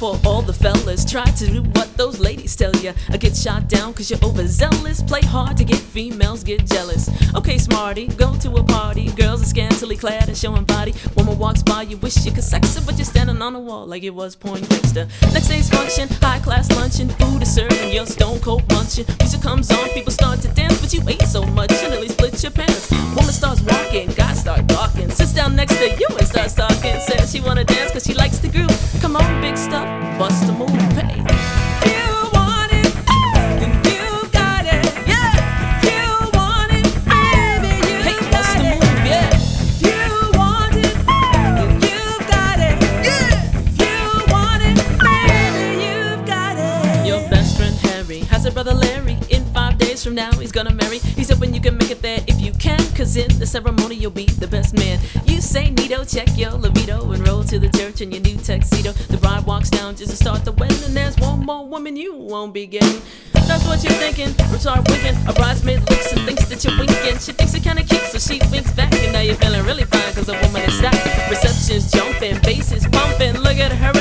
for all the fellas. Try to do what those ladies tell ya. Get shot down cause you're overzealous. Play hard to get females, get jealous. Okay, smarty, go to a party. Girls are scantily clad and showing body. Woman walks by, you wish you could sex her, but you're standing on the wall like it was Poindexter. Next day's function, high class luncheon. Food is served and you're stone cold munching. Music comes on, people start to dance, but you ate so much you nearly split your pants. Woman starts walking, guys start talking. Sits down next to you and starts talking. Says she wanna dance cause she likes the groove. Come on, big stuff, bust a move, hey. You want it, then you got it, yeah. You want it, baby, you hey, bust a move, yeah. You want it, then you got it, yeah. You want it, baby, you've got it. Your best friend Harry has a brother Larry. In 5 days from now he's gonna marry. He's hoping you can make it there if you can, cause in the ceremony you'll be the best man. You say neato, check your libido, and roll to the church in your new tuxedo. The bride walks down just to start the wedding, and there's one more woman you won't be getting. That's what you're thinking, retard winking. A bridesmaid looks and thinks that you're winking. She thinks it kinda cute, so she winks back, and now you're feeling really fine cause a woman is stacked. Reception's jumping, bass is pumping. Look at her